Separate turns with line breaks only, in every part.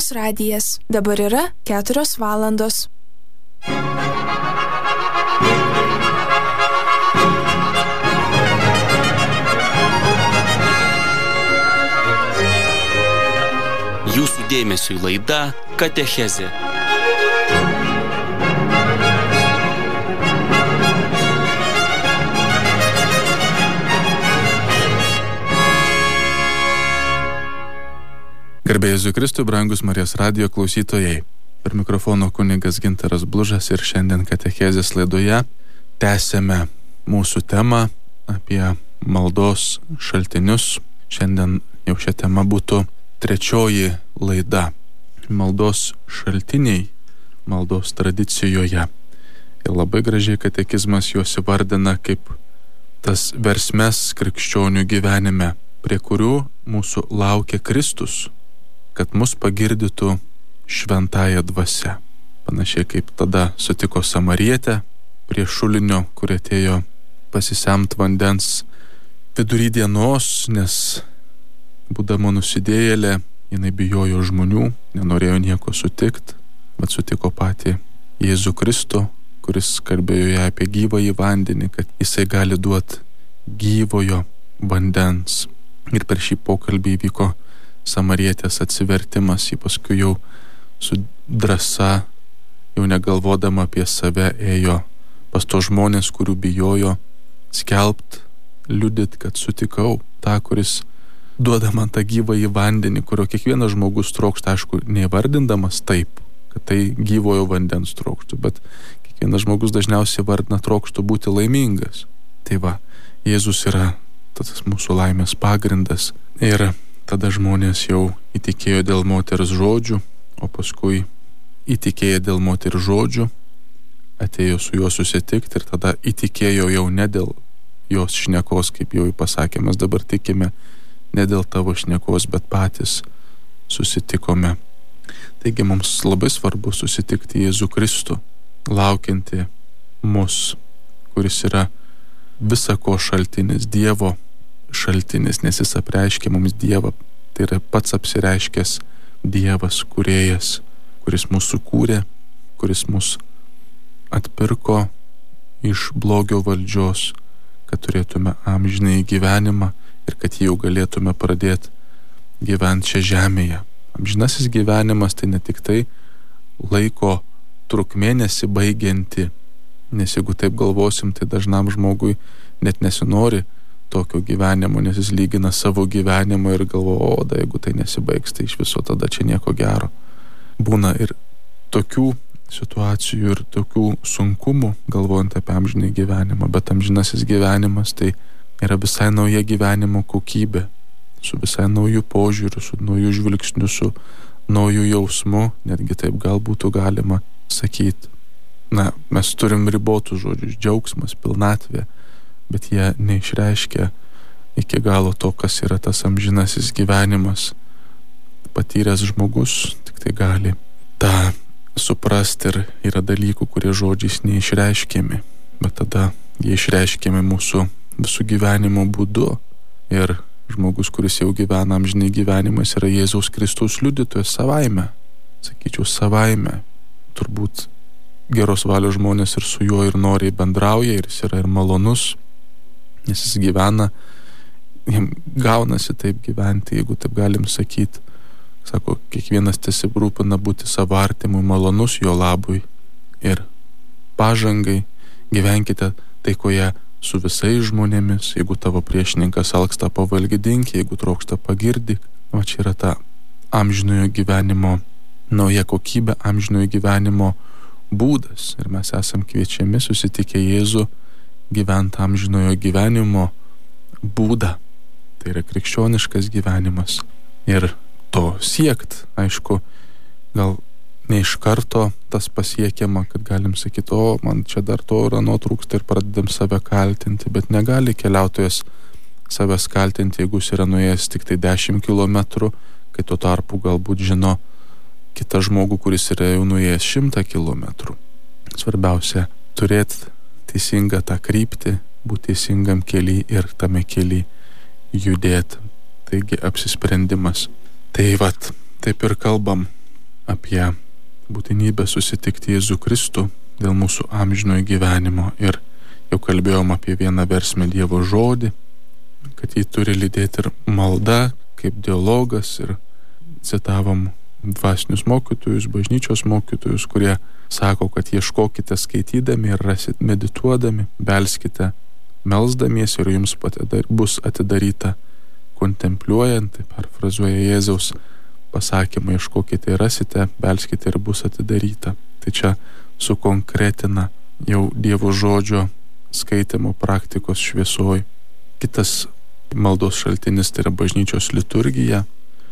Marijos radijas. Dabar yra 4 valandos.
Jūsų dėmesiui laida Katechezė.
Garbė Jėzui Kristui, brangus Marijos radijo klausytojai. Per mikrofono kunigas Gintaras Blužas ir šiandien Katechezės laidoje tęsėme mūsų temą apie maldos šaltinius. Šiandien jau šią temą būtų 3 laida. Maldos šaltiniai maldos tradicijoje. Ir labai gražiai katekizmas juos įvardina kaip tas versmes krikščionių gyvenime, prie kurių mūsų laukia Kristus, kad mus pagirdytų šventąja dvasia. Panašiai kaip tada sutiko Samarietę prie šulinio, kur atėjo pasisemt vandens vidury dienos, nes būdama nusidėjėlė, jinai bijojo žmonių, nenorėjo nieko sutikti, bet sutiko patį Jėzų Kristų, kuris kalbėjo ją apie gyvąjį vandenį, kad jisai gali duoti gyvojo vandens. Ir per šį pokalbį įvyko Samarietės atsivertimas, ji paskui jau su drąsa, jau negalvodama apie save, ėjo pas tos žmonės, kurių bijojo, skelbt, liudyt, kad sutikau tą, kuris duoda man tą gyvąjį vandenį, kurio kiekvienas žmogus trokšta, aišku, neįvardindamas taip, kad tai gyvojo vandens trokštų, bet kiekvienas žmogus dažniausiai vardina trokštų būti laimingas. Tai va, Jėzus yra tas mūsų laimės pagrindas. Ir tada žmonės jau įtikėjo dėl moters žodžių, o paskui įtikėjo dėl moters žodžių, atėjo su juo susitikti ir tada įtikėjo jau ne dėl jos šnekos, kaip jau pasakė, mes dabar tikime ne dėl tavo šnekos, bet patys susitikome. Taigi mums labai svarbu susitikti Jėzų Kristų, laukianti mus, kuris yra visako šaltinis, Dievo šaltinis, nes jis apreiškia mums Dievą. Tai yra pats apsireiškęs Dievas, kūrėjas, kuris mūsų kūrė, kuris mus atpirko iš blogio valdžios, kad turėtume amžinąjį gyvenimą ir kad jau galėtume pradėti gyventi čia žemėje. Amžinasis gyvenimas tai ne tik tai laiko trukmė nesibaigianti, nes jeigu taip galvosim, tai dažnam žmogui net nesinori tokio gyvenimo, nes jis lygina savo gyvenimą ir galvo, o jeigu tai nesibaigs, tai iš viso tada čia nieko gero. Būna ir tokių situacijų ir tokių sunkumų, galvojant apie amžinąjį gyvenimą, bet amžinasis gyvenimas tai yra visai nauja gyvenimo kokybė, su visai naujų požiūrių, su naujų žvilgsnių, su naujų jausmu, netgi taip gal būtų galima sakyti. Na, mes turim ribotus žodžius, džiaugsmas, pilnatvė, bet jie neišreiškia iki galo to, kas yra tas amžinasis gyvenimas. Patyręs žmogus tik tai gali tą suprasti ir yra dalykų, kurie žodžiais neišreiškiami, bet tada jie išreiškiami mūsų visų gyvenimo būdu. Ir žmogus, kuris jau gyvena amžinai gyvenimas, yra Jėzaus Kristaus liudytojas savaime. Sakyčiau, savaime. Turbūt geros valios žmonės ir su juo ir noriai bendrauja, ir jis yra ir malonus, nes jis gyvena, jam gaunasi taip gyventi, jeigu taip galim sakyti. Sako, kiekvienas tesirūpina būti savo artimui malonus jo labui ir pažangai. Gyvenkite taikoje su visais žmonėmis. Jeigu tavo priešininkas alksta, pavalgydink, jeigu trokšta, pagirdyk. O čia yra ta amžinojo gyvenimo nauja kokybė, amžinojo gyvenimo būdas. Ir mes esam kviečiami susitikę Jėzų gyventi amžinojo gyvenimo būdą. Tai yra krikščioniškas gyvenimas. Ir to siekt, aišku, gal ne iš karto tas pasiekiama, kad galim sakyti, o man čia dar to ir ano trūksta ir pradedam save kaltinti, bet negali keliautojas savęs kaltinti, jeigu jis yra nuėjęs tik tai 10 kilometrų, kai tuo tarpu galbūt žino kitą žmogų, kuris yra jau nuėjęs 100 kilometrų. Svarbiausia turėti teisingą tą kryptį, būti teisingam kely ir tame kely judėti. Taigi apsisprendimas. Tai vat, taip ir kalbam apie būtinybę susitikti Jėzų Kristų dėl mūsų amžinojo gyvenimo. Ir jau kalbėjom apie vieną versmę Dievo žodį, kad jį turi lydėti ir malda kaip dialogas, ir citavom dvasinius mokytojus, bažnyčios mokytojus, kurie sako, kad ieškokite skaitydami ir rasit medituodami, belskite melsdamiesi ir jums bus atidaryta kontempliuojant, perfrazuoja Jėzaus pasakymą, ieškokite ir rasite, belskite ir bus atidaryta. Tai čia sukonkretina jau Dievo žodžio skaitimo praktikos šviesoj. Kitas maldos šaltinis tai yra bažnyčios liturgija,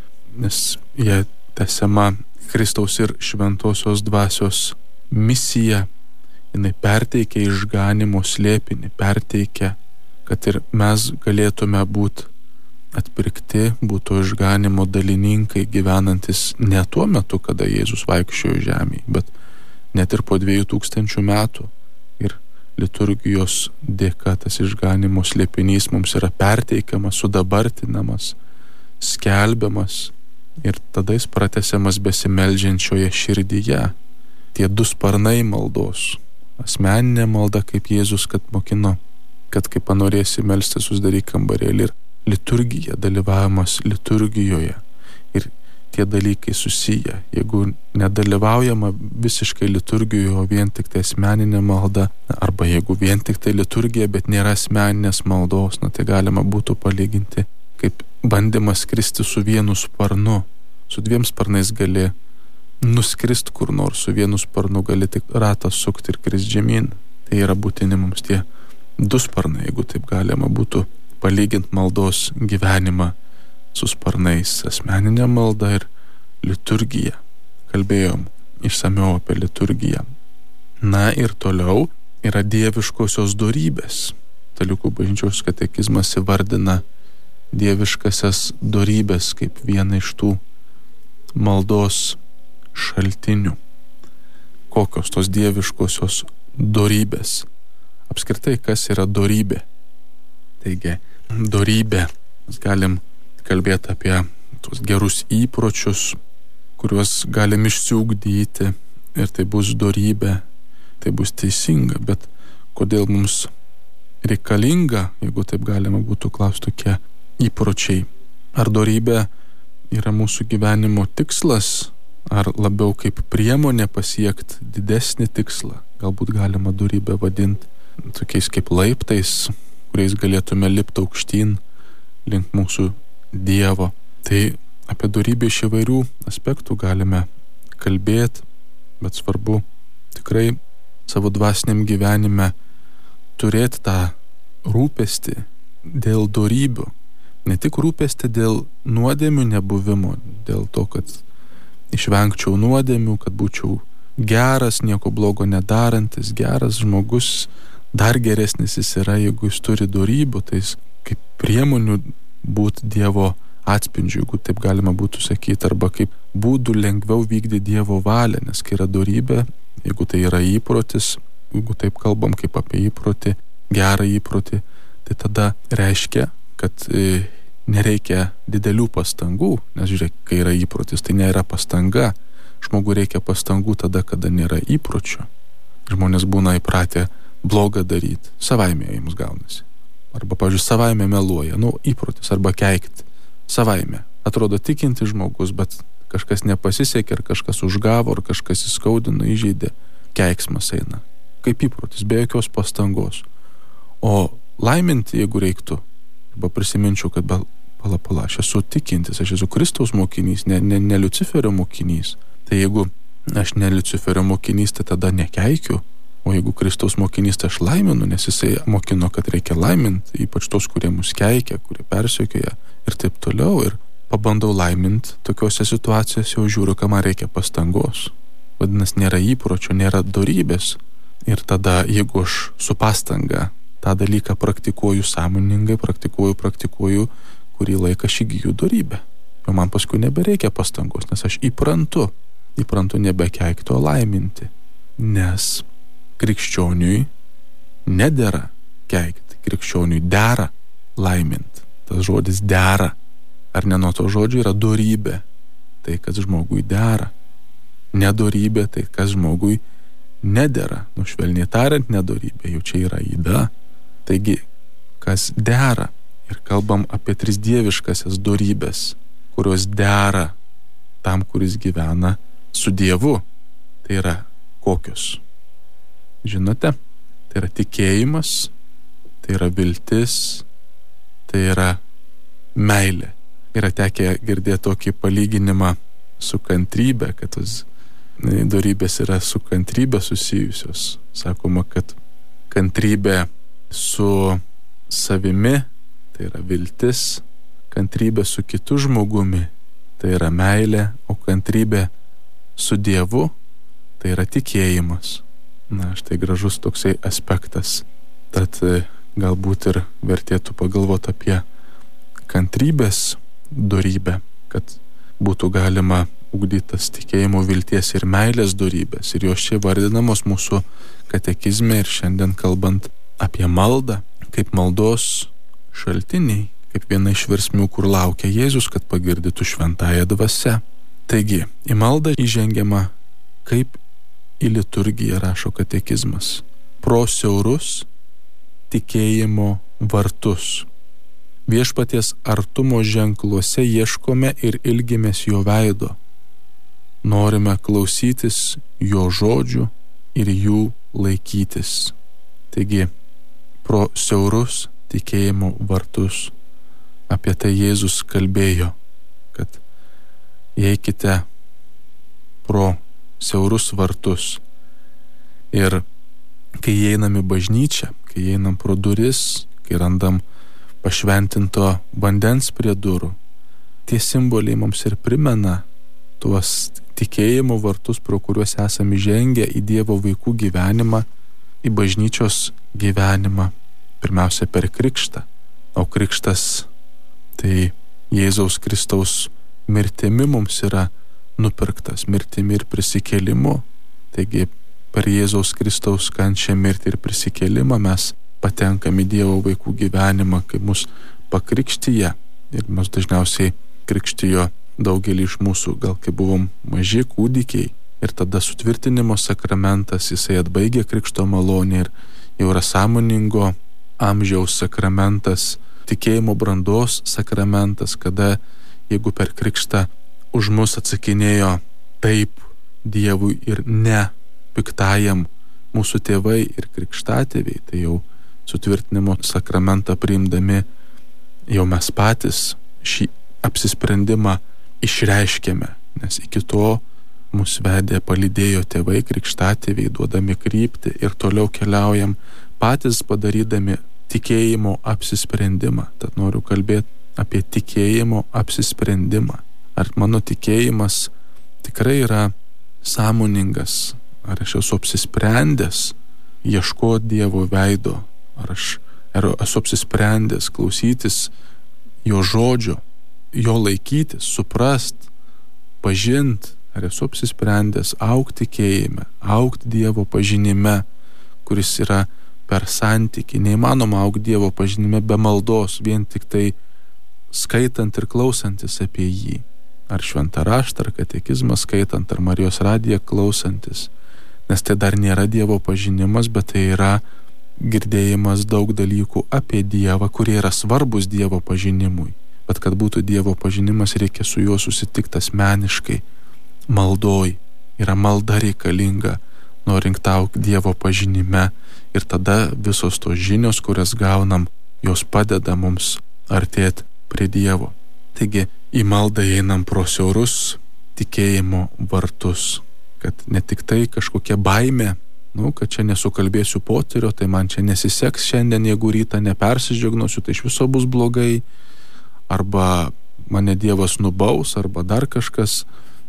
nes jie tęsiama Kristaus ir šventosios dvasios misija. Jinai perteikia išganimo slėpinį, perteikia, kad ir mes galėtume būti atpirkti, būtų išganimo dalininkai, gyvenantis ne tuo metu, kada Jėzus vaikščiojo žemėje, bet net ir po 2000 metų. Ir liturgijos dėka tas išganimo slėpinys mums yra perteikiamas, sudabartinamas, skelbiamas ir tada jis pratęsiamas besimeldžiančioje širdyje. Tie du sparnai maldos. Asmeninė malda, kaip Jėzus, kad mokino, kad kai panorėsi melstis, uždaryk kambarėlį, ir liturgija, dalyvavimas liturgijoje. Ir tie dalykai susiję. Jeigu nedalyvaujama visiškai liturgijoje, o vien tik tai asmeninė malda, arba jeigu vien tik tai liturgija, bet nėra asmeninės maldos, tai galima būtų palyginti kaip bandymas skristi su vienu sparnu. Su 2 sparnais gali nuskrist kur nors, su vienu sparnu gali tik ratą sukti ir krist žemyn. Tai yra būtini mums tie 2 sparnai, jeigu taip galima būtų palyginti maldos gyvenimą su sparnais, asmeninė malda ir liturgija. Kalbėjom išsamiau apie liturgiją. Na ir toliau yra dieviškosios dorybės. Katalikų bažnyčios katekizmas įvardina dieviškasias dorybės kaip vieną iš tų maldos šaltinių. Kokios tos dieviškosios dorybės? Apskritai, kas yra dorybė? Taigi, dorybė, mes galim kalbėti apie tos gerus įpročius, kuriuos galim išsiugdyti, ir tai bus dorybė, tai bus teisinga, bet kodėl mums reikalinga, jeigu taip galima būtų klausti, tokie įpročiai? Ar dorybė yra mūsų gyvenimo tikslas, ar labiau kaip priemonė pasiekti didesnį tikslą? Galbūt galima dorybę vadinti tokiais kaip laiptais, kuriais galėtume lipti aukštyn link mūsų Dievo. Tai apie dorybę iš įvairių aspektų galime kalbėti, bet svarbu tikrai savo dvasiniam gyvenime turėti tą rūpestį dėl dorybių. Ne tik rūpestį dėl nuodėmių nebuvimo, dėl to, kad išvengčiau nuodėmių, kad būčiau geras, nieko blogo nedarantis, geras žmogus. Dar geresnis jis yra, jeigu jis turi dorybių, tai jis kaip priemonių būti Dievo atspindžiu, jeigu taip galima būtų sakyti, arba kaip būdų lengviau vykdyti Dievo valią, nes kai yra dorybė, jeigu tai yra įprotis, jeigu taip kalbam kaip apie įprotį, gerą įprotį, tai tada reiškia, kad nereikia didelių pastangų, nes žiūrėk, kai yra įprotis, tai nėra pastanga. Žmogui reikia pastangų tada, kada nėra įpročio. Žmonės būna įpratę blogą daryti, savaime jiems gaunasi. Arba, pavyzdžiui, savaime meluoja, įprotis, arba keikti savaime. Atrodo tikinti žmogus, bet kažkas nepasisekė, ar kažkas užgavo, ar kažkas įskaudino, įžeidė, keiksmas eina. Kaip įprotis, be jokios pastangos. O laiminti, jeigu reiktų, arba prisiminčiau, kad pala, aš esu tikintis, aš esu Kristaus mokinys, ne Liuciferio mokinys. Tai jeigu aš ne Liuciferio mokinys, tai tada nekeikiu. O jeigu Kristaus mokinys, tai aš laiminu, nes jisai mokino, kad reikia laiminti, ypač tos, kurie mus keikia, kurie persekioja ir taip toliau. Ir pabandau laiminti tokiuose situacijose, jau žiūriu, kad man reikia pastangos. Vadinasi, nėra įpročio, nėra dorybės. Ir tada, jeigu aš su pastanga tą dalyką praktikuoju sąmoningai, praktikuoju, kurį laiką aš įgyju dorybę. Jau man paskui nebereikia pastangos, nes aš įprantu nebekeikti, o laiminti. Nes krikščioniui nedera keikti, krikščioniui dera laiminti. Tas žodis dera. Ar ne nuo to žodžio yra dorybė? Tai, kad žmogui dera. nedorybė, tai kas žmogui nedera. Švelniai tariant, nedorybė, jau čia yra yda. Taigi, kas dera. Ir kalbam apie tris dieviškasias dorybės, kurios dera tam, kuris gyvena su Dievu. Tai yra kokios? Žinote, tai yra tikėjimas, tai yra viltis, tai yra meilė. Yra tekę girdėti tokį palyginimą su kantrybė, kad tos dorybės yra su kantrybė susijusios. Sakoma, kad kantrybė su savimi, tai yra viltis, kantrybė su kitu žmogumi, tai yra meilė, o kantrybė su Dievu, tai yra tikėjimas. Na, štai gražus toksai aspektas. Tad galbūt ir vertėtų pagalvoti apie kantrybės dorybę, kad būtų galima ugdytas tikėjimo, vilties ir meilės dorybės. Ir jos čia vardinamos mūsų katekizme ir šiandien kalbant apie maldą, kaip maldos šaltiniai, kaip viena iš versmių, kur laukia Jėzus, kad pagirdytų šventąją dvasią. Taigi, į maldą įžengiama kaip į liturgiją, rašo katekizmas, pro siaurus tikėjimo vartus. Viešpaties artumo ženkluose ieškome ir ilgimės jo veido. Norime klausytis jo žodžių ir jų laikytis. Taigi, pro siaurus tikėjimo vartus. Apie tai Jėzus kalbėjo, kad eikite pro siaurus vartus. Ir kai einam į bažnyčią, kai einam pro duris, kai randam pašventinto vandens prie durų, tie simboliai mums ir primena tuos tikėjimo vartus, pro kuriuos esame įžengę į Dievo vaikų gyvenimą, į bažnyčios gyvenimą, pirmiausia per krikštą. O krikštas tai Jėzaus Kristaus mirtimi mums yra nupirktas, mirtimi ir prisikėlimu. Taigi per Jėzaus Kristaus kančią, mirtį ir prisikėlimą mes patenkam į Dievo vaikų gyvenimą, kai mus pakrikštyje. Ir mus dažniausiai krikštijo daugelį iš mūsų, gal kai buvom maži kūdikiai. Ir tada sutvirtinimo sakramentas, jisai atbaigė krikšto malonę ir jau yra sąmoningo amžiaus sakramentas, tikėjimo brandos sakramentas, kada jeigu per krikštą už mus atsakinėjo taip Dievui ir ne piktajam mūsų tėvai ir krikštatėviai, tai jau sutvirtinimo sakramentą priimdami jau mes patys šį apsisprendimą išreiškėme, nes iki to mus vedė, palydėjo tėvai, krikštatėviai, duodami kryptį ir toliau keliaujam patys padarydami tikėjimo apsisprendimą. Tad noriu kalbėti apie tikėjimo apsisprendimą. Ar mano tikėjimas tikrai yra sąmoningas? Ar aš esu apsisprendęs ieškoti Dievo veido? Ar esu apsisprendęs klausytis jo žodžio, jo laikytis, suprast, pažint? Ar esu apsisprendęs augti tikėjime, augti Dievo pažinime, kuris yra per santykį? Neįmanoma augti Dievo pažinime be maldos, vien tik tai skaitant ir klausantis apie jį. Ar šventą raštą, ar katekizmą skaitant, ar Marijos radiją klausantis. Nes tai dar nėra Dievo pažinimas, bet tai yra girdėjimas daug dalykų apie Dievą, kurie yra svarbus Dievo pažinimui. Bet kad būtų Dievo pažinimas, reikia su juo susitikti asmeniškai, maldoj. Yra malda reikalinga, norint augti Dievo pažinime. Ir tada visos tos žinios, kurias gaunam, jos padeda mums artėti prie Dievo. Taigi, į maldą einam pro siaurus tikėjimo vartus. Kad ne tik tai kažkokia baimė, kad čia nesukalbėsiu potyrio, tai man čia nesiseks šiandien, jeigu rytą nepersižegnosiu, tai iš viso bus blogai, arba mane Dievas nubaus, arba dar kažkas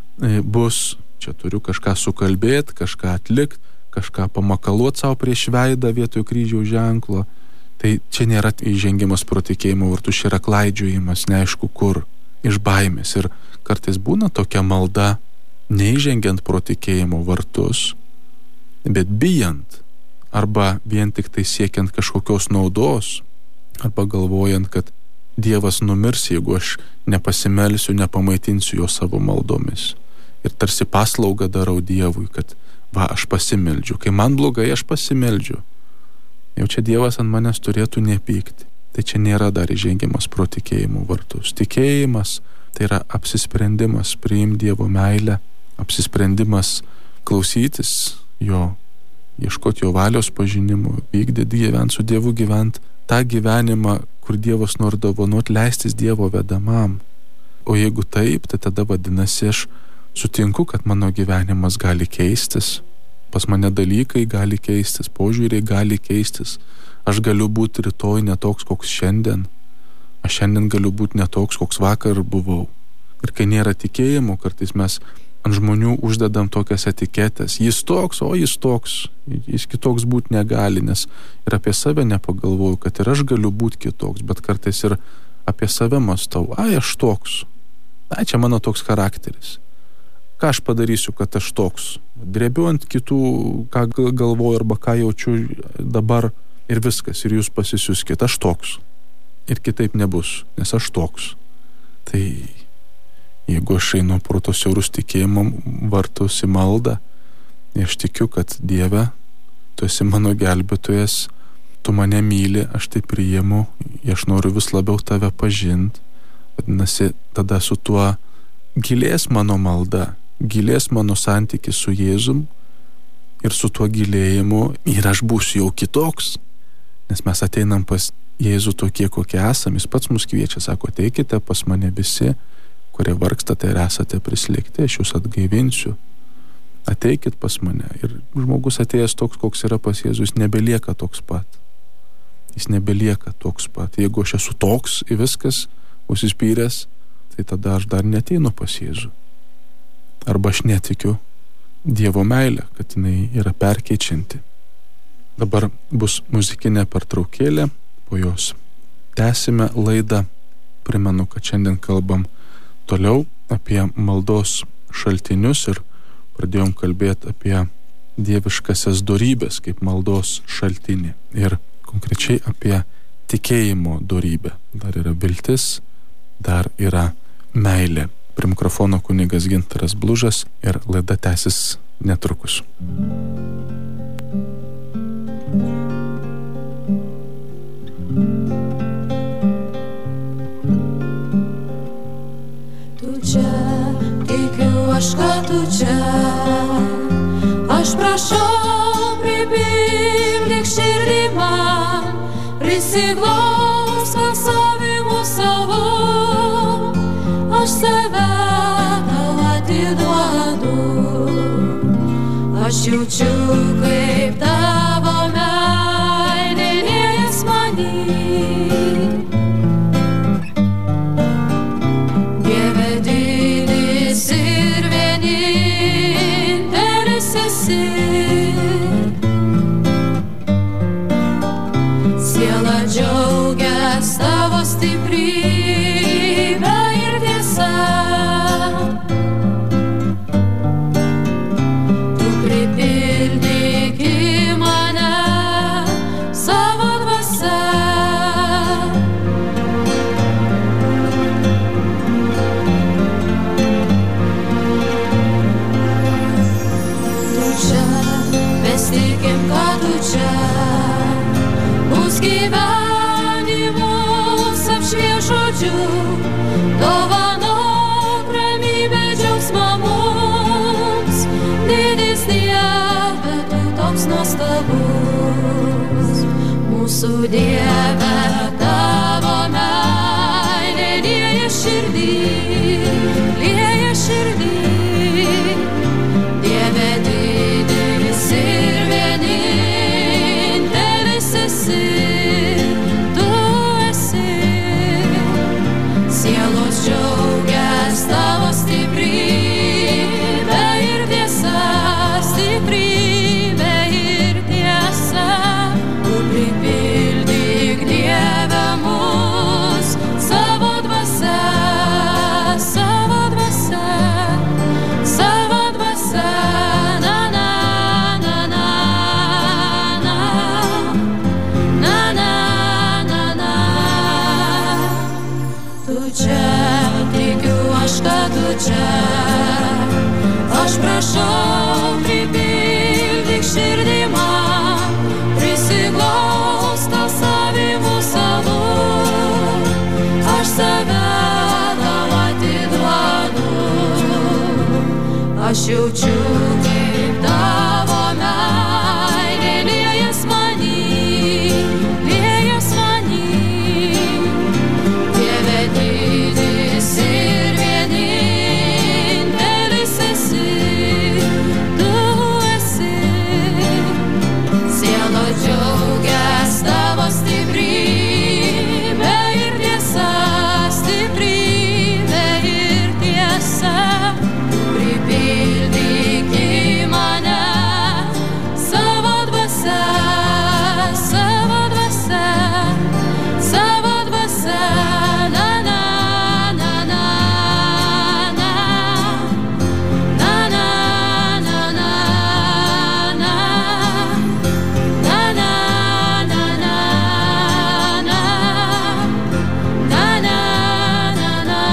bus, čia turiu kažką sukalbėti, kažką atlikti, kažką pamakaluoti savo prieš veidą vietoj kryžiaus ženklo. Tai čia nėra įžengimas pro tikėjimo vartus, čia yra klaidžiojimas, neaišku kur, iš baimės. Ir kartais būna tokia malda, neįžengiant pro tikėjimo vartus, bet bijant, arba vien tik tai siekiant kažkokios naudos, arba galvojant, kad Dievas numirs, jeigu aš nepasimelsiu, nepamaitinsiu jo savo maldomis. ir tarsi paslaugą darau Dievui, kad va, aš pasimeldžiu. Kai man blogai, aš pasimeldžiu. Jau čia Dievas ant manęs turėtų nepykti. Tai čia nėra dar įžengimas pro tikėjimo vartus. Tikėjimas tai yra apsisprendimas priimti Dievo meilę, apsisprendimas klausytis jo, ieškoti jo valios pažinimų, vykdyti, gyventi su Dievu, gyventi tą gyvenimą, kur Dievas nori dovanoti, leistis Dievo vedamam. O jeigu taip, tai tada vadinasi, aš sutinku, kad mano gyvenimas gali keistis, pas mane dalykai gali keistis, požiūriai gali keistis, aš galiu būti rytoj netoks, koks šiandien, aš šiandien galiu būti netoks, koks vakar buvau. Ir kai nėra tikėjimo, kartais mes ant žmonių uždedam tokias etiketės, jis toks, o jis toks, jis kitoks būti negali, nes ir apie save nepagalvoju, kad ir aš galiu būti kitoks, bet kartais ir apie save mąstau, aš toks, čia mano toks charakteris. Ką aš padarysiu, kad aš toks? Drebiu ant kitų, ką galvoju arba ką jaučiu dabar ir viskas, ir jūs pasisiuskit, aš toks. Ir kitaip nebus, nes aš toks. Tai jeigu aš einu pro tos siaurus tikėjimo vartus į maldą, aš tikiu, kad Dieve, tu esi mano gelbėtojas, tu mane myli, aš tai priimu, aš noriu vis labiau tave pažinti. Vadinasi, tada su tuo gilės mano malda, gilės mano santykis su Jėzum ir su tuo gilėjimu ir aš būsiu jau kitoks. Nes mes ateinam pas Jėzų tokie, kokie esame, jis pats mus kviečia, sako, ateikite pas mane visi, kurie vargstate ir esate prislėgti, aš jūs atgaivinsiu. Ateikit pas mane. Ir žmogus atėjęs toks, koks yra pas Jėzų, jis nebelieka toks pat. Jis nebelieka toks pat. Jeigu aš esu toks į viskas užsispyręs, tai tada aš dar neateinu pas Jėzų. Arba aš netikiu Dievo meilę, kad jinai yra perkeičianti. Dabar bus muzikinė pertraukėlė, po jos tęsime laidą. Primenu, kad šiandien kalbam toliau apie maldos šaltinius ir pradėjom kalbėti apie dieviškasias dorybės kaip maldos šaltinį ir konkrečiai apie tikėjimo dorybę. Dar yra viltis, dar yra meilė. Prie mikrofono kunigas Gintaras Blužas ir laida tęsis netrukus.
Aš, kad tu čia, aš prašau, pripildyk širdį man, prisiglausk savimu savo, aš save tau atiduodu, aš jaučiu, kaip tavo meilė lies manį. Siela džiaugias tavo stiprybę ir tiesa. Tu pripildyk į mane savo dvasia. Tu čia, mes tikim, kad tu čia. Mūsų gyvenimus apšviešodžiu, dovanok ramybę džiaugsmą mums, didis Dieve, tu toks nuostabus. Mūsų Dieve, tavo meilė lieja širdį, lieja širdį. Dieve didis ir vienintelis esi. Sielos džiaugias tavo stiprybė ir tiesa, stiprybė ir tiesa. Tu pripildyk Dieve Aš jaučiu, kaip tavo meilė liejas manį, Dieve didis ir vienintelis esi, tu esi. Siela džiaugias tavo stiprybė ir tiesa, pripildyk į mane savo dvasia, na na na na na, na na na na na, na na na na na, na na na na.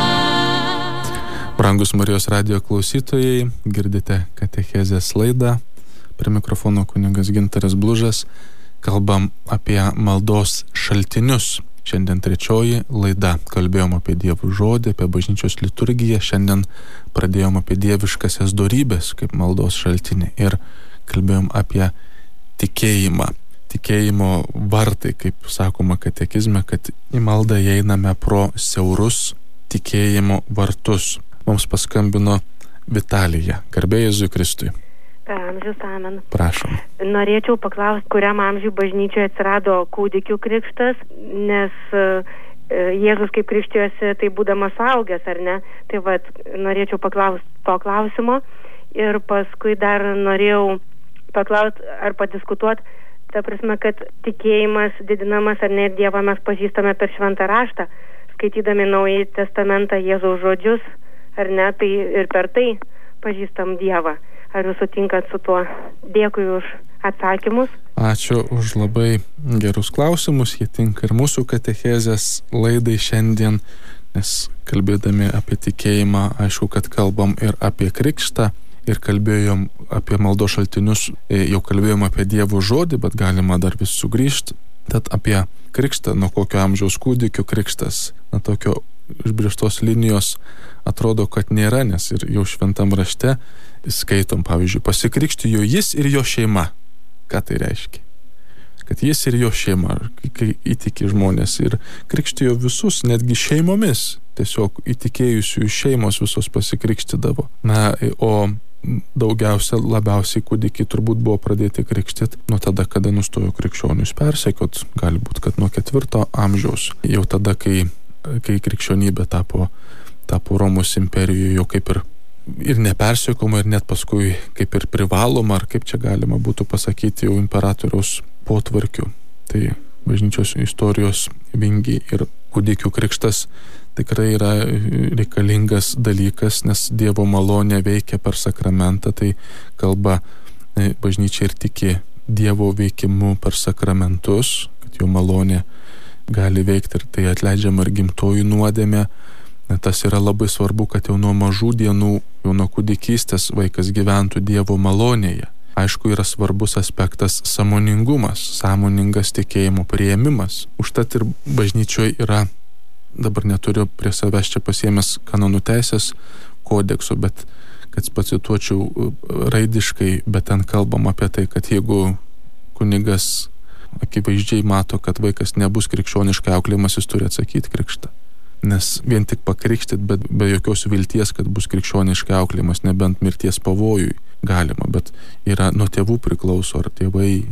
Brangus Marijos radijo klausytojai, girdite katechezės laidą. Prie mikrofono kunigas Gintaras Blužas. Kalbam apie maldos šaltinius. Šiandien 3 laida. Kalbėjom apie Dievo žodį, apie bažnyčios liturgiją. Šiandien pradėjom apie dieviškasias dorybės kaip maldos šaltinį. Ir kalbėjom apie tikėjimą. Tikėjimo vartai, kaip sakoma katekizme, kad į maldą įeiname pro siaurus tikėjimo vartus. Mums paskambino Vitalija. Garbė Jėzui Kristui.
Per amžius amen.
Prašom.
Norėčiau paklausti, kuriam amžiui bažnyčioje atsirado kūdikių krikštas, nes Jėzus kaip krikštijosi, tai būdamas suaugęs, ar ne? Tai vat, norėčiau paklausti to klausimo. Ir paskui dar norėjau paklausti ar padiskutuoti, ta prasme, kad tikėjimas didinamas ar ne, ir Dievą mes pažįstame per šventą raštą, skaitydami Naująjį testamentą Jėzaus žodžius, ar ne, tai ir per tai pažįstam Dievą. Ar jūs sutinkat su tuo? Dėkui už atsakymus.
Ačiū už labai gerus klausimus. Jie tinka ir mūsų katechezės laidai šiandien, nes kalbėdami apie tikėjimą, aišku, kad kalbam ir apie krikštą, ir kalbėjom apie maldos šaltinius, jau kalbėjom apie Dievo žodį, bet galima dar vis sugrįžti. Tad apie krikštą, nuo kokio amžiaus kūdikių krikštas, na tokio išbrėžtos linijos atrodo, kad nėra, nes ir jau šventam rašte skaitom, pavyzdžiui, pasikrikštijo jis ir jo šeima. Ką tai reiškia? Kad jis ir jo šeima, kai įtiki žmonės, ir krikštijo visus, netgi šeimomis, tiesiog įtikėjusių šeimos visos pasikrikštydavo. Na, o labiausiai kūdikiai turbūt buvo pradėti krikštyti nuo tada, kada nustojo krikščionius persekiot, gali būti, kad nuo 4 amžiaus, jau tada, kai krikščionybė tapo Romos imperijoje jau kaip ir nepersiekoma, ir net paskui kaip ir privaloma, ar kaip čia galima būtų pasakyti, jau imperatoriaus potvarkiu. Tai bažnyčios istorijos vingiai ir kūdikių krikštas tikrai yra reikalingas dalykas, nes Dievo malonė veikia per sakramentą, tai kalba bažnyčia ir tiki Dievo veikimu per sakramentus, kad jo malonė gali veikti, ir tai atleidžiama ir gimtoji nuodėmė. Tas yra labai svarbu, kad jau nuo mažų dienų, jau nuo kūdikystės vaikas gyventų Dievo malonėje. Aišku, yra svarbus aspektas sąmoningumas, sąmoningas tikėjimo priėmimas. Užtat ir bažnyčioje yra, dabar neturiu prie savęs čia pasiėmęs kanonų teisės kodekso, bet kad pacituočiau raidiškai, bet ten kalbam apie tai, kad jeigu kunigas akivaizdžiai mato, kad vaikas nebus krikščioniškai auklėjimas, jis turi atsakyti krikštą. Nes vien tik pakrikštit, bet be jokios vilties, kad bus krikščioniškai auklėjimas, nebent mirties pavojui galima, bet yra nuo tėvų priklauso, ar tėvai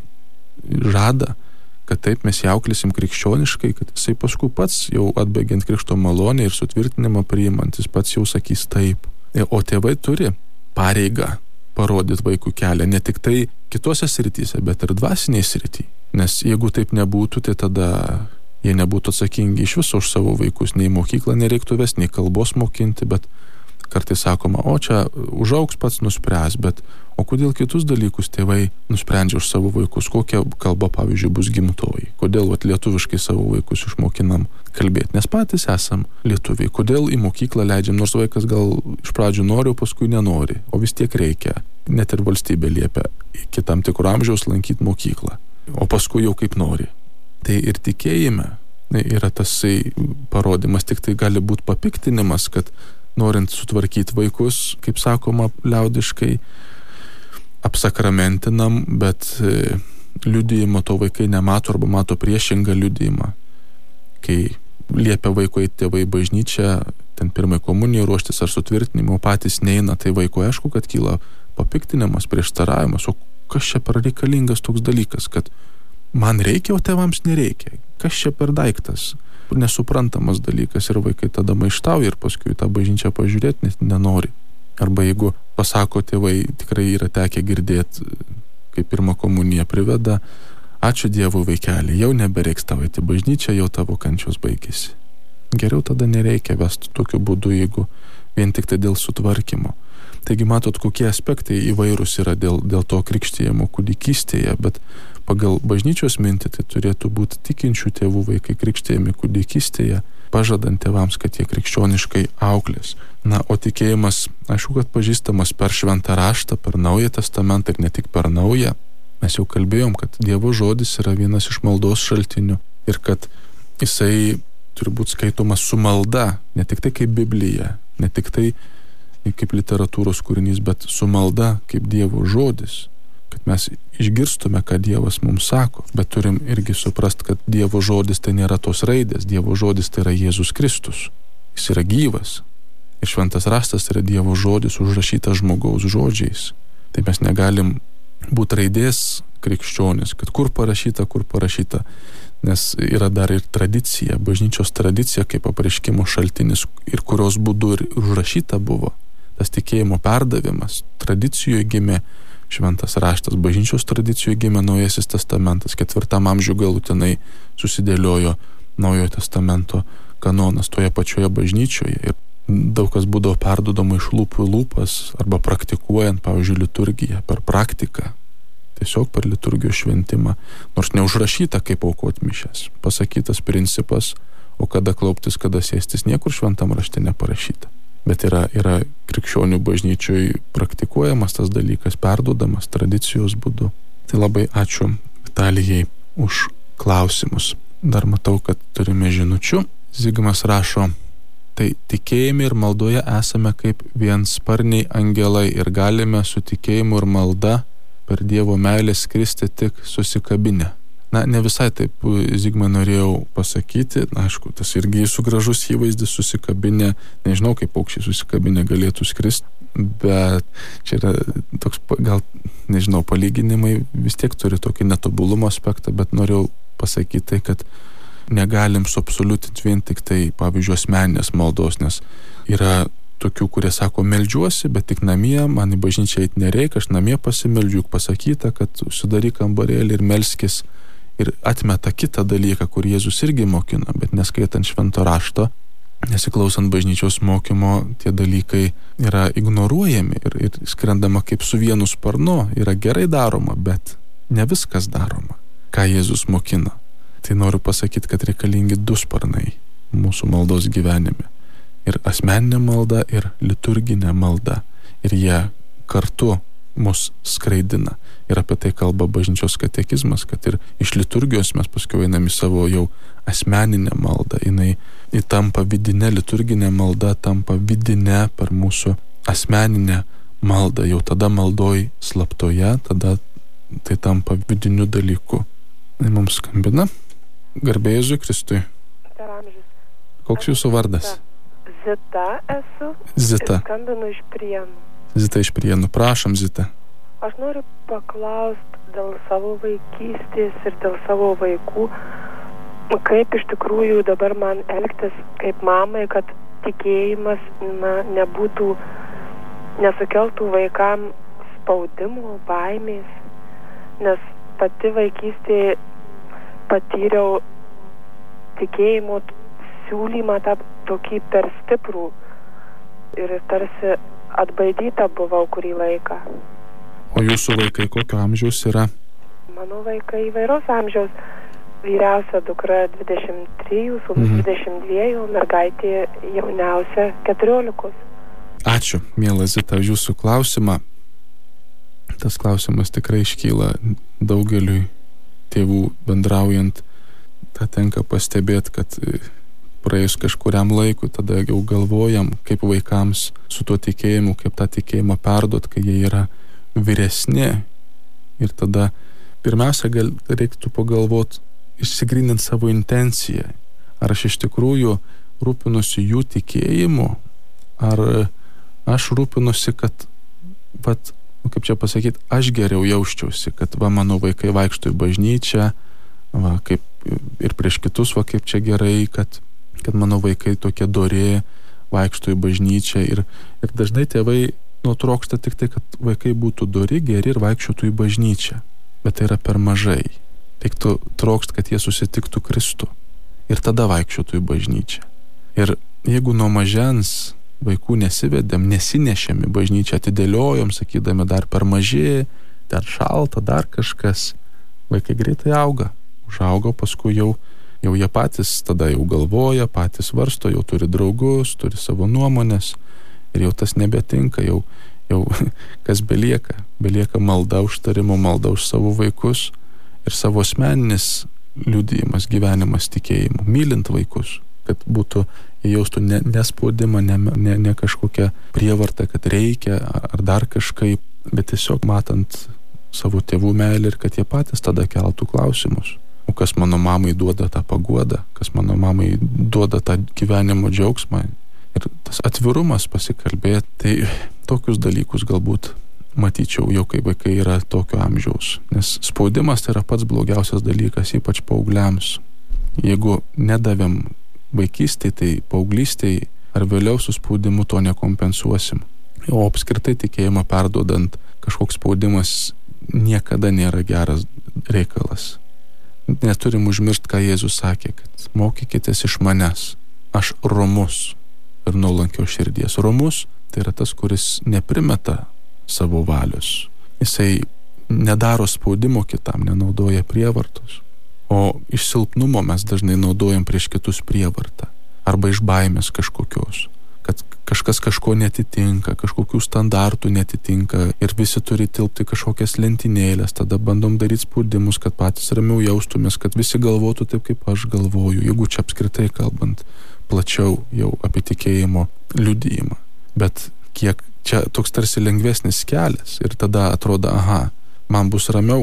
žada, kad taip mes jį auklėsim krikščioniškai, kad jisai paskui pats jau atbaigiant krikšto malonę ir sutvirtinimą priimant, jis pats jau sakys taip. O tėvai turi pareigą parodyti vaikų kelią, ne tik tai kitose srityse, bet ir dvasiniai srity. Nes jeigu taip nebūtų, tai tada jie nebūtų atsakingi iš viso už savo vaikus, nei mokyklą nereiktų vesti, nei kalbos mokinti, bet kartais sakoma, o čia užaugs pats nuspręs, bet o kodėl kitus dalykus tėvai nusprendžia už savo vaikus, kokia kalba, pavyzdžiui, bus gimtoji, kodėl lietuviškai savo vaikus išmokinam kalbėti, nes patys esam lietuviai, kodėl į mokyklą leidžiam, nors vaikas gal iš pradžių nori, o paskui nenori, o vis tiek reikia, net ir valstybė liepia iki tam tikro amžiaus lankyti mokyklą, o paskui jau kaip nori. Tai ir tikėjime yra tasai parodymas, tik tai gali būti papiktinimas, kad norint sutvarkyti vaikus, kaip sakoma, liaudiškai, apsakramentinam, bet liudijimo to vaikai nemato arba mato priešingą liudijimą. Kai liepia vaikui eiti tėvai į bažnyčią, ten pirmai komunijai ruoštis ar sutvirtinimo, patys neina, tai vaikui aišku, kad kyla papiktinimas, prieštaravimas, o kas čia per reikalingas toks dalykas, kad man reikia, o tėvams nereikia. Kas čia per daiktas? Nesuprantamas dalykas ir vaikai tada maištauja ir paskui tą bažnyčią pažiūrėti net nenori. Arba jeigu pasako tėvai, tikrai yra tekę girdėti, kai pirmą komuniją priveda, ačiū Dievui vaikeli, jau nebereiks tavo į bažnyčią, jau tavo kančios baigėsi. Geriau tada nereikia vesti tokiu būdu, jeigu vien tik tai dėl sutvarkymo. Taigi matot, kokie aspektai įvairūs yra dėl to krikštijimo kūdikystėje, bet pagal bažnyčios mintį tai turėtų būti tikinčių tėvų vaikai krikštijami kūdikystėje, pažadant tėvams, kad jie krikščioniškai auklės. Na, o tikėjimas, aišku, kad pažįstamas per šventą raštą, per Naują testamentą ir ne tik per Naują. Mes jau kalbėjom, kad Dievo žodis yra vienas iš maldos šaltinių ir kad jisai turi būti skaitomas su malda, ne tik tai kaip Biblija, ne tik tai kaip literatūros kūrinys, bet su malda kaip Dievo žodis, kad mes išgirstume, ką Dievas mums sako, bet turim irgi suprast, kad Dievo žodis tai nėra tos raidės, Dievo žodis tai yra Jėzus Kristus, jis yra gyvas ir šventas raštas yra Dievo žodis užrašytas žmogaus žodžiais. Tai mes negalim būti raidės krikščionis, kad kur parašyta, nes yra dar ir tradicija, bažnyčios tradicija kaip apreiškimo šaltinis ir kurios būdu ir užrašyta buvo. Tas tikėjimo perdavimas, tradicijoje gimė šventas raštas, bažnyčios tradicijoje gimė Naujasis testamentas, 4 amžiuje galutinai susidėliojo Naujojo testamento kanonas toje pačioje bažnyčioje ir daug kas būdavo perduodama iš lūpų į lūpas arba praktikuojant, pavyzdžiui, liturgiją, per praktiką, tiesiog per liturgijos šventimą, nors neužrašyta kaip aukot mišias, pasakytas principas, o kada klauptis, kada sėstis, niekur šventam rašte neparašyta. Bet yra krikščionių bažnyčioj praktikuojamas tas dalykas, perduodamas tradicijos būdu. Tai labai ačiū Vitalijai už klausimus. Dar matau, kad turime žinučių. Zigmas rašo, tai tikėjime ir maldoje esame kaip viensparniai angelai ir galime su tikėjimu ir malda per Dievo meilę skristi tik susikabinę. Na, ne visai taip Zigmai norėjau pasakyti, na, aišku, tas irgi jūsų gražus įvaizdis susikabinę, nežinau, kaip paukščiai susikabinę galėtų skristi, bet čia yra toks, gal, nežinau, palyginimai vis tiek turi tokį netobulumo aspektą, bet norėjau pasakyti tai, kad negalim suabsoliutinti vien tik tai, pavyzdžiui, asmeninės maldos, nes yra tokių, kurie sako, meldžiuosi, bet tik namie, man į bažnyčią eiti nereikia, aš namie pasimeldžiu, pasakyta, kad užsidaryk kambarėlį ir melskis. Ir atmeta kitą dalyką, kur Jėzus irgi mokino, bet neskaitant švento rašto, nesiklausant bažnyčios mokymo, tie dalykai yra ignoruojami ir skrendama kaip su vienu sparnu, yra gerai daroma, bet ne viskas daroma, ką Jėzus mokina. Tai noriu pasakyti, kad reikalingi 2 sparnai mūsų maldos gyvenime. Ir asmeninė malda, ir liturginė malda. Ir jie kartu mus skraidina. Ir apie tai kalba bažnyčios katekizmas, kad ir iš liturgijos mes paskui einam į savo jau asmeninę maldą. Jinai tampa vidinė, liturginė malda tampa vidinė per mūsų asmeninę maldą. Jau tada maldoj slaptoje, tada tai tampa vidiniu dalyku. Tai mums skambina. Garbė Jėzui Kristui.
Per amžius.
Koks jūsų vardas?
Zita esu.
Zita.
Skambinu iš Prienų.
Zita iš Prienų. Prašom, Zita.
Aš noriu paklausti dėl savo vaikystės ir dėl savo vaikų, kaip iš tikrųjų dabar man elgtis kaip mamai, kad tikėjimas nesukeltų vaikam spaudimo, baimės, nes pati vaikystėje patyriau tikėjimo siūlymą tokį per stiprų ir tarsi atbaidyta buvau kurį laiką.
O jūsų vaikai kokio amžiaus yra?
Mano vaikai įvairaus amžiaus. Vyriausia dukra 23, sūnus 22, mergaitė jauniausia 14.
Ačiū, miela Zita, už jūsų klausimą. Tas klausimas tikrai iškyla daugeliui tėvų bendraujant. Ta tenka pastebėti, kad praėjus kažkuriam laikui, tada jau galvojam, kaip vaikams su tuo tikėjimu, kaip tą tikėjimą perduot, kai jie yra vyresni. Ir tada pirmiausia reiktų pagalvoti, išsigryninti savo intenciją. Ar aš iš tikrųjų rūpinusi jų tikėjimu, ar aš rūpinusi, kad, kaip čia pasakyti, aš geriau jausčiausi, kad mano vaikai vaikšto į bažnyčią, kaip ir prieš kitus, kaip čia gerai, kad mano vaikai tokie dori, vaikšto į bažnyčią. Ir dažnai tėvai trokšta tik tai, kad vaikai būtų dori, geri ir vaikščiotų į bažnyčią. Bet tai yra per mažai. Reiktų trokšti, kad jie susitiktų Kristų ir tada vaikščiotų į bažnyčią. Ir jeigu nuo mažens vaikų nesivedėm, nesinešėm į bažnyčią, atidėliojom, sakydami dar per maži, dar šalta, dar kažkas, vaikai greitai auga. Užaugo, paskui jau jie patys tada jau galvoja, patys svarsto, jau turi draugus, turi savo nuomonės ir jau tas nebetinka, jau kas belieka malda užtarimo, malda už savo vaikus ir savo asmeninis liudijimas, gyvenimas tikėjimu, mylint vaikus, kad būtų jaustų nespaudimą, ne kažkokią prievartą, kad reikia ar dar kažkaip, bet tiesiog matant savo tėvų meilę ir kad jie patys tada keltų klausimus. O kas mano mamai duoda tą paguodą, kas mano mamai duoda tą gyvenimo džiaugsmą ir tas atvirumas pasikalbėti, tai tokius dalykus galbūt matyčiau jau, kai vaikai yra tokio amžiaus. Nes spaudimas tai yra pats blogiausias dalykas, ypač paaugliams. Jeigu nedavėm vaikystėj, tai paauglystėj ar vėliau su spaudimu to nekompensuosim. O apskritai tikėjimą perduodant, kažkoks spaudimas niekada nėra geras reikalas. Neturim užmiršti, ką Jėzus sakė, kad mokykitės iš manęs. Aš romus ir nuolankios širdies. Romus tai yra tas, kuris neprimeta savo valios. Jisai nedaro spaudimo kitam, nenaudoja prievartos. O iš silpnumo mes dažnai naudojam prieš kitus prievartą. Arba iš baimės kažkokios. Kad kažkas kažko netitinka, kažkokių standartų netitinka ir visi turi tilpti kažkokias lentynėlės. Tada bandom daryti spaudimus, kad patys ramiau jaustumės, kad visi galvotų taip, kaip aš galvoju. Jeigu čia apskritai kalbant plačiau jau apie tikėjimo liudijimą. Bet kiek čia toks tarsi lengvesnis kelias ir tada atrodo, man bus ramiau,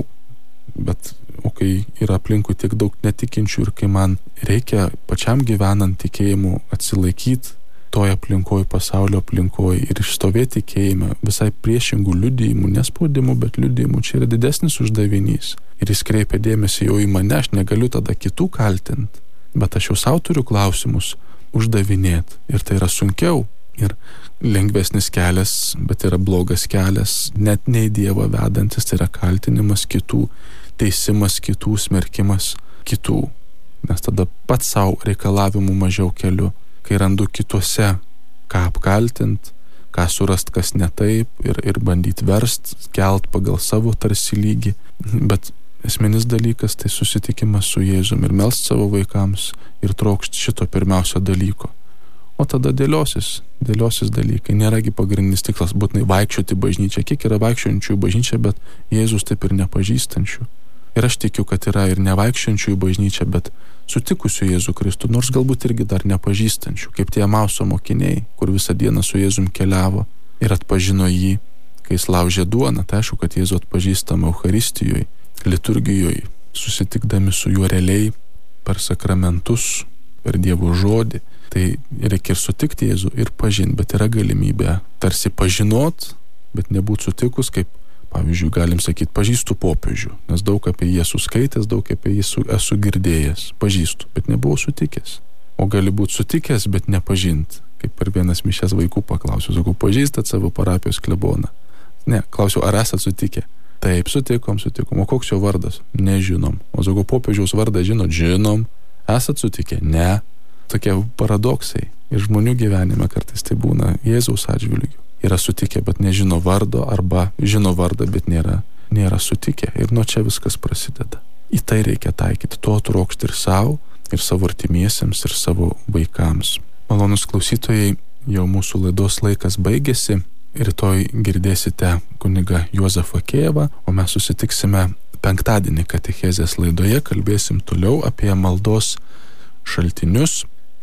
bet o kai yra aplinkui tiek daug netikinčių ir kai man reikia pačiam gyvenant tikėjimu atsilaikyti toj aplinkoj, pasaulio aplinkoj ir išstovėti tikėjime visai priešingų liudijimų, nespaudimų, bet liudijimų, čia yra didesnis uždavinys. Ir jis kreipia dėmesį jau į mane, aš negaliu tada kitų kaltinti, bet aš jau savo turiu klausimus uždavinėti. Ir tai yra sunkiau ir lengvesnis kelias, bet yra blogas kelias, net ne į Dievą vedantis, tai yra kaltinimas kitų, teisimas kitų, smerkimas kitų. Nes tada pats savo reikalavimų mažiau keliu, kai randu kituose, ką apkaltint, ką surast, kas ne taip ir bandyti verst, kelt pagal savo tarsi lygį. Bet esminis dalykas tai susitikimas su Jėzumi ir melst savo vaikams ir trokšti šito pirmiausio dalyko. O tada dėliosis dalykai. Nėragi pagrindinis tikslas būtinai vaikščioti bažnyčią. Kiek yra vaikščiojančių bažnyčią, bet Jėzus taip ir nepažįstančių. Ir aš tikiu, kad yra ir nevaikščiojančių į bažnyčią, bet sutikusių Jėzų Kristų, nors galbūt irgi dar nepažįstančių, kaip tie Emauso mokiniai, kur visą dieną su Jėzum keliavo ir atpažino jį, kai jis laužė duoną. Tai aišku, kad Jėzų atpažįstama Eucharistijoje, liturgijoje, susitikdami su juo realiai per sakramentus, per Dievo žodį. Tai reikia ir sutikti Jėzų ir pažinti, bet yra galimybė tarsi pažinot, bet nebūt sutikus, kaip pavyzdžiui, galim sakyti, pažįstu popiežių, nes daug apie jį esu skaitęs, daug apie jį esu girdėjęs, pažįstu, bet nebuvau sutikęs. O gali būti sutikęs, bet nepažinti. Kaip per vienas mišias vaikų paklausiu, sakau, pažįstat savo parapijos kleboną? Ne, klausiu, ar esat sutikę? Taip, sutikom, o koks jo vardas? Nežinom. O sakau, popiežiaus vardą žinot? Žinom. Esat sutikę? Ne. Tokie paradoksai. Ir žmonių gyvenime kartais tai būna Jėzaus atžvilgiu. Yra sutikę, bet nežino vardo, arba žino vardą, bet nėra sutikę. Ir nuo čia viskas prasideda. Į tai reikia taikyti. To trokšti ir savo, ir savo artimiesiems, ir savo vaikams. Malonus klausytojai, jau mūsų laidos laikas baigėsi. Rytoj girdėsite kunigą Juozafą Kėjevą, o mes susitiksime penktadienį katechezės laidoje. Kalbėsim toliau apie maldos šaltinius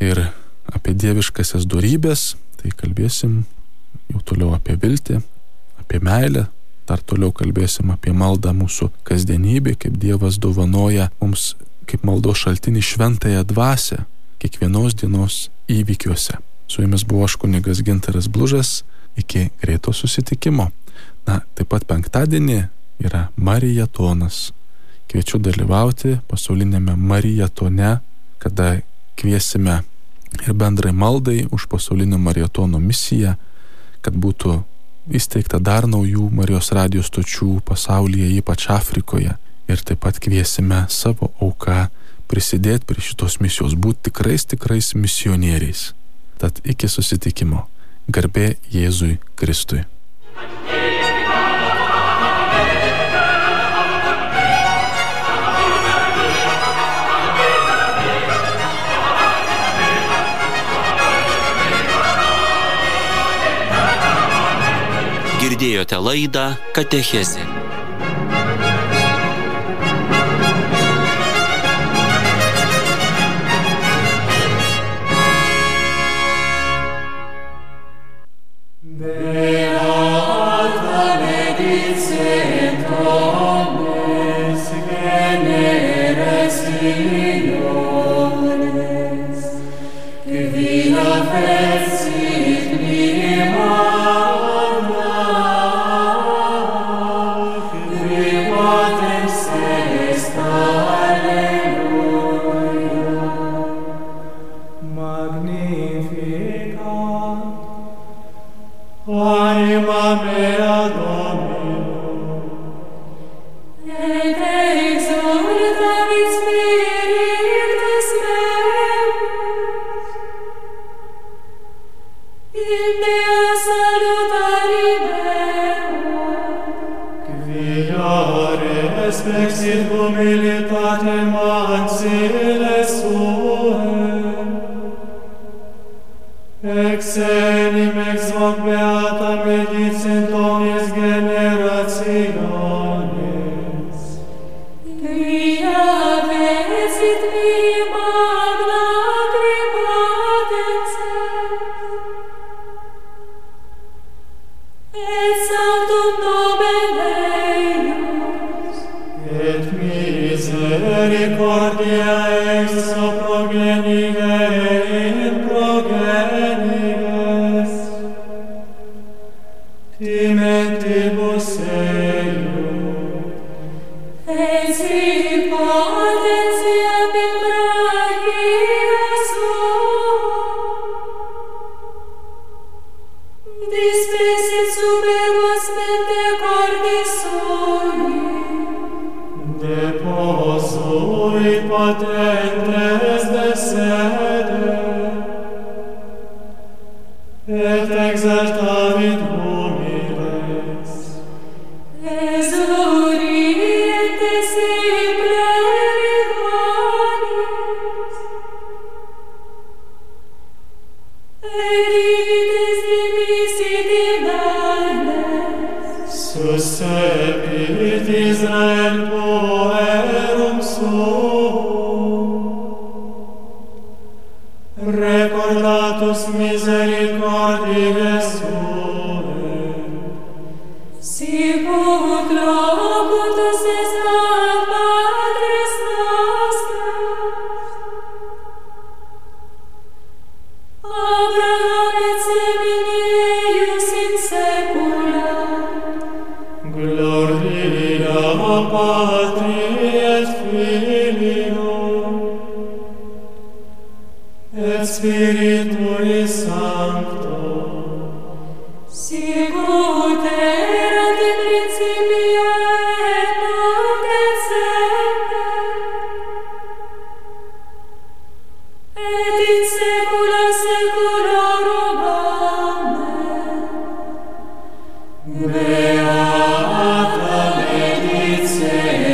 ir apie dieviškasias dorybės, tai kalbėsim jau toliau apie viltį, apie meilę, dar toliau kalbėsim apie maldą mūsų kasdienybė, kaip Dievas dovanoja mums kaip maldos šaltinį šventąją dvasią kiekvienos dienos įvykiuose. Su jumis buvo aš kunigas Gintaras Blužas, iki greito susitikimo. Taip pat penktadienį yra Marijatonas. Kviečiu dalyvauti pasaulinėme Marijatone, kada kviesime ir bendrai maldai už pasaulinio Marijatono misiją, kad būtų įsteigta dar naujų Marijos radijo stočių pasaulyje, ypač Afrikoje. Ir taip pat kviesime savo auką prisidėti prie šitos misijos, būti tikrais misionieriais. Tad iki susitikimo. Garbė Jėzui Kristui.
Girdėjote laidą Katechezė.
Spiritui Sancto, sicut